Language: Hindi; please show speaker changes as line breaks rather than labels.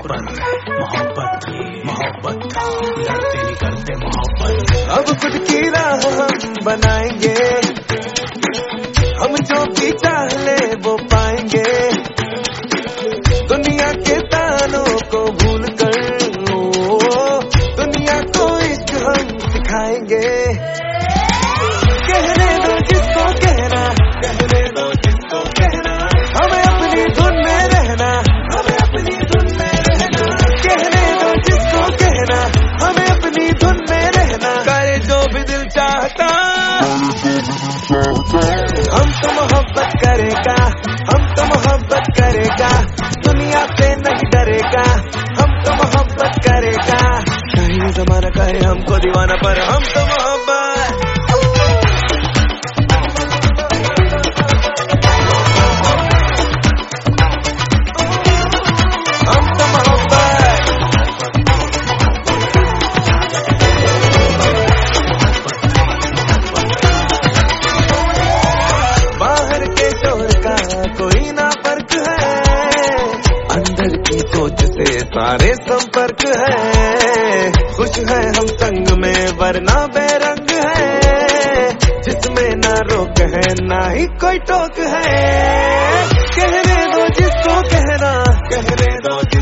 मोहब्बत मोहब्बत मोहब्बत लड़ते नहीं करते मोहब्बत।
अब खुद की राह हम बनाएंगे, हम जो भी चाह ले वो पाएंगे। दुनिया के तानों को भूल कर दुनिया को इश्क हम सिखाएंगे। कहने दो जिसको कहना, कहने दो जिसको कहना, हमें अपनी धुन में रहना, हमें अपनी धुन में रहना। कहने दो जिसको कहना, हमें अपनी धुन में रहना। करे जो भी दिल चाहता, हम तो मोहब्बत करेगा, हम तो मोहब्बत करेगा। दुनिया से नहीं डरेगा, हम तो मोहब्बत करेगा। चाहे जमाना कहे हमको दीवाना, पर हम तो मोहब्बत। कोई ना फर्क है, अंदर की सोच से सारे संपर्क है। खुश है हम संग में वरना बेरंग है, जिसमें ना रोक है ना ही कोई टोक है। कहने दो जिसको कहना, कहने दो